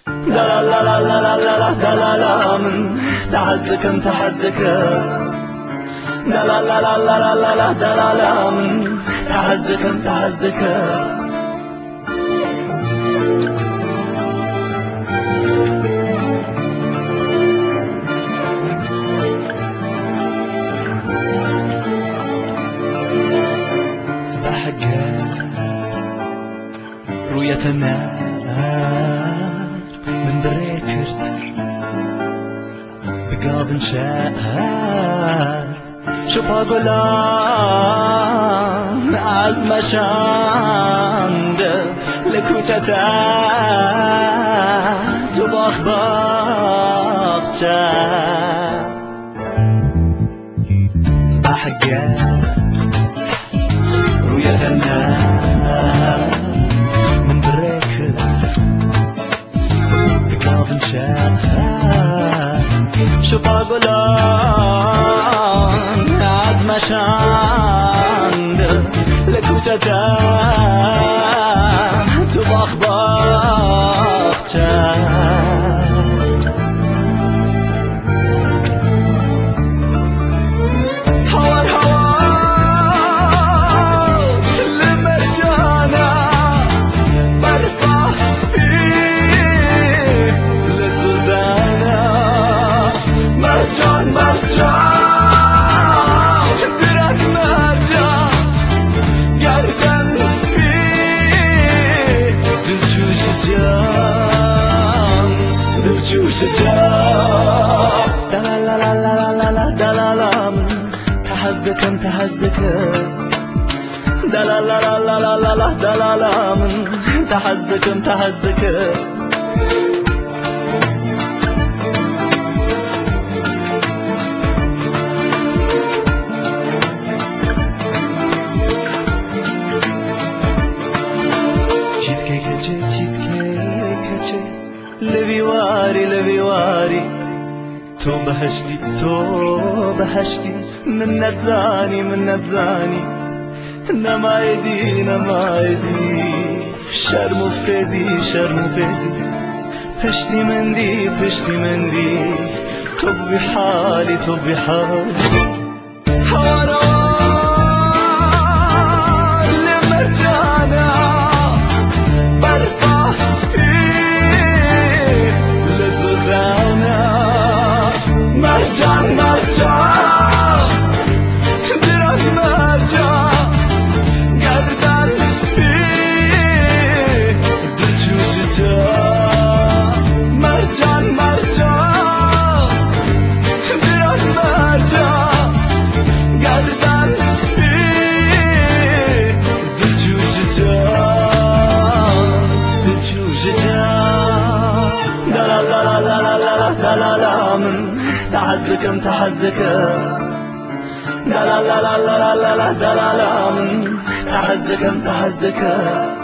دلا لا لا لا لا لا دلا لا من تحزكم دلا لا لا لا لا لا لا دلا لا من تحزكم صباح الجار رؤية النار من بريكرت بقابن شهر شوفها قلان عزم شاند لكوتتا تباخ باخشا صباح الجار رؤية النار من بريكرت بقابن شهر شوفها قلان عزم شاند لكوتتا تباخ باخشا دلا لا لا لا لا لا دلا لا من تحزكم دلا لا لا لا لا لا لا دلا لا من تحزكم لبي واري تو بهشتي من نتزاني نما يدي شرم فدي پشتی من دی تو بحالي تحزكم دلا لا لا لا لا لا دلا لا من تحزكم